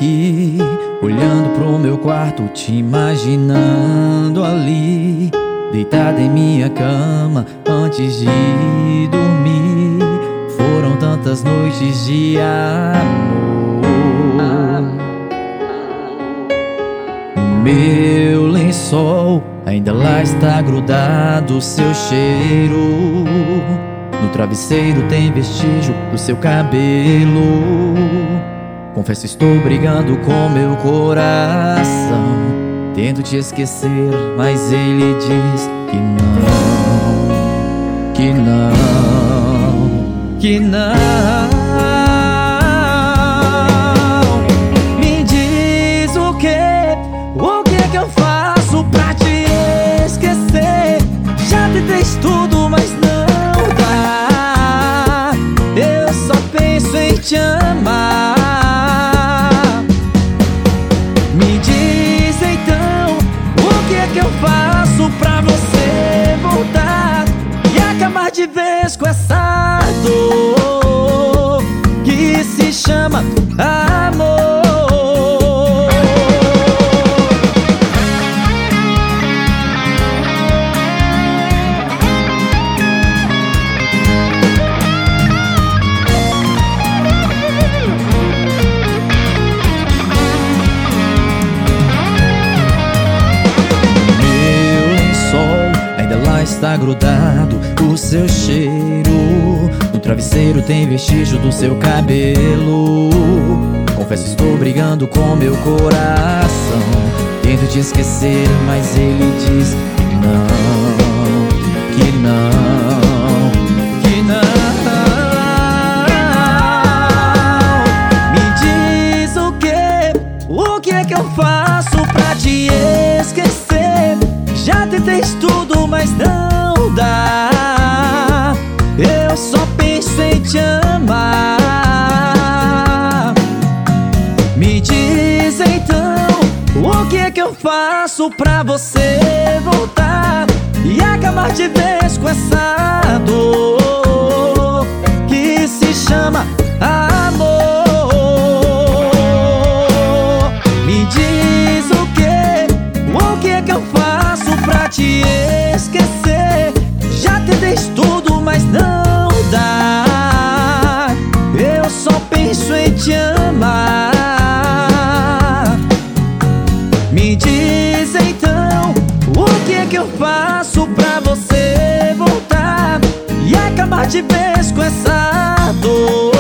aqui, olhando pro meu quarto, te imaginando ali, deitada em minha cama antes de dormir. Foram tantas noites de amor. No meu lençol ainda lá está grudado o seu cheiro. No travesseiro tem vestígio do seu cabelo. Confesso, estou brigando com meu coração, tento te esquecer, mas ele diz que não, que não, que não. Me diz o que é que eu faço pra te esquecer? Já tentei tudo, mas não dá. Eu só penso em te amar. Me diz então, o que é que eu faço pra você voltar e acabar de vez com essa dor que se chama amor. Está grudado o seu cheiro. No travesseiro tem vestígio do seu cabelo. Confesso, estou brigando com meu coração, tento te esquecer, mas ele diz não, que não, que não. Me diz o que é que eu faço pra te esquecer? Já tentei tudo, mas não dá. Eu só penso em te amar. Me diz então, o que é que eu faço pra você voltar e acabar de vez com essa dor que se chama amor? Me diz o que é que eu faço pra te esquecer? Já tentei tudo, mas não dá. Eu só penso em te amar. Me diz então, o que é que eu faço pra você voltar e acabar de vez com essa dor